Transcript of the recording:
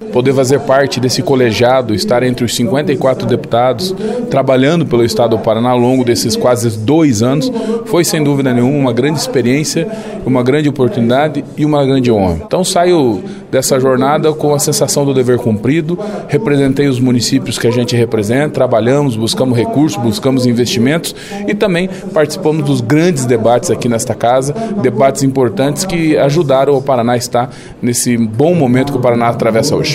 Poder fazer parte desse colegiado, estar entre os 54 deputados, trabalhando pelo Estado do Paraná ao longo desses quase 2 anos, foi sem dúvida nenhuma uma grande experiência, uma grande oportunidade e uma grande honra. Então saio dessa jornada com a sensação do dever cumprido, representei os municípios que a gente representa, trabalhamos, buscamos recursos, buscamos investimentos e também participamos dos grandes debates aqui nesta casa, debates importantes que ajudaram o Paraná a estar nesse bom momento que o Paraná atravessa hoje.